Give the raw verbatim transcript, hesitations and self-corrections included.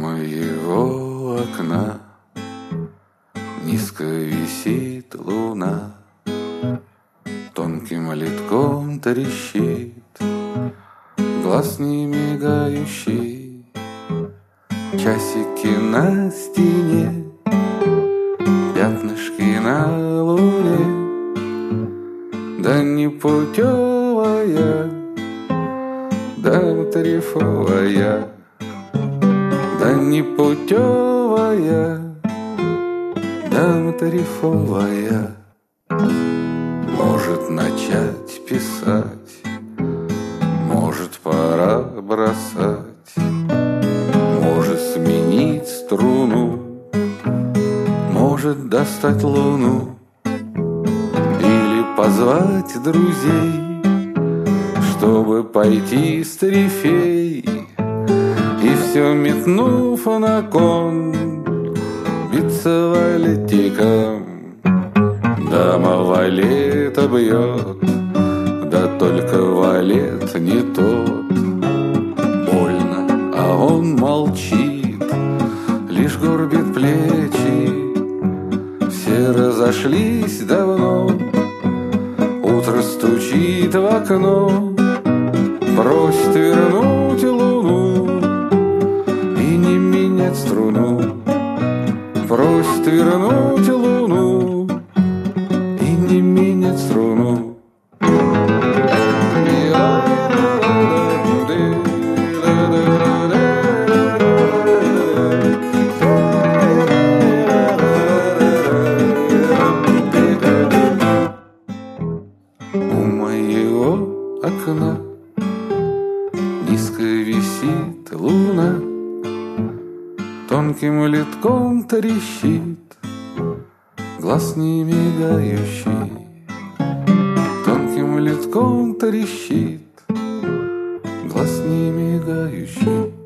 моего окна низко висит луна, тонким литком трещит, глаз не мигающий. Часики на стене, пятнышки на луне, да непутевая, да трефовая, да непутевая, да трефовая. Может начать писать, может пора бросать, может сменить струну, может достать луну или позвать друзей, чтобы пойти с трефей. И все метнув на кон, биться валетиком. Дама валета бьет, да только валет не тот. Больно, а он молчит, лишь горбит плечи. Все разошлись давно, утро стучит в окно, просит вернуть луну и не менять струну. Просит вернуть луну и не менять струну. У моего окна низко висит луна, тонким литком трещит, глаз не мигающий. Тонким литком трещит, глаз не мигающий.